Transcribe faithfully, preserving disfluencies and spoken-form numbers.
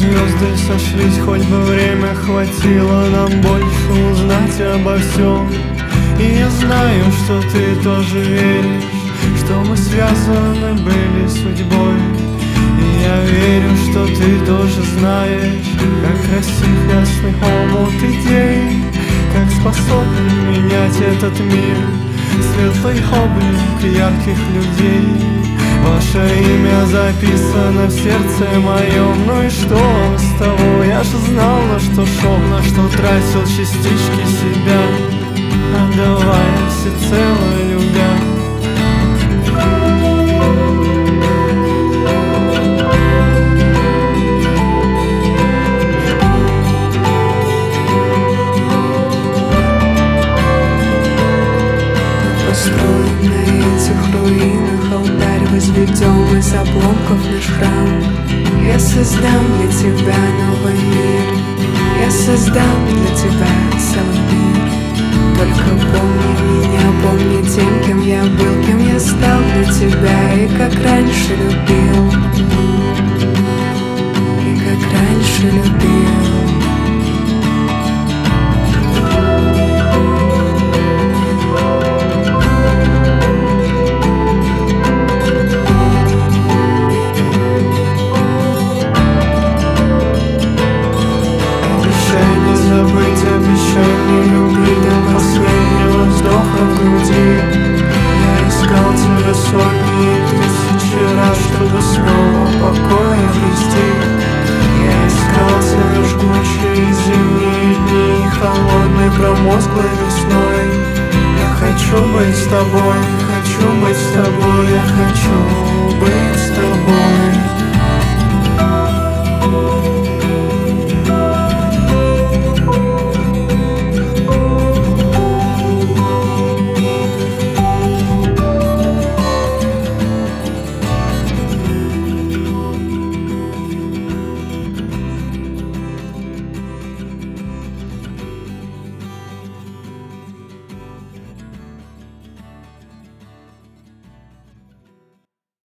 звезды сошлись, хоть бы время хватило нам больше узнать обо всем. И я знаю, что ты тоже веришь, что мы связаны были судьбой. И я верю, что ты тоже знаешь, как красив ясный омут идей, как способен менять этот мир светлый облик ярких людей. Ваше имя записано в сердце моем. Ну и что с того? Я же знал, на что шел, на что тратил частички себя, отдавая всецело любя. Построен на этих руинах алтарь, возведем из обломков наш храм. Я создам для тебя новый мир, я создам для тебя целый мир. Только помни меня, помни тем, кем я был, кем я стал для тебя. И как раньше любил, и как раньше любил. Обещай не любить до последнего вздоха в груди. Я искал тебя сотни тысячи раз, чтобы снова покой обрести. Я искал тебя жгучие зимние дни, холодной промозглой весной. Я хочу быть с тобой, хочу быть с тобой, я хочу быть с тобой.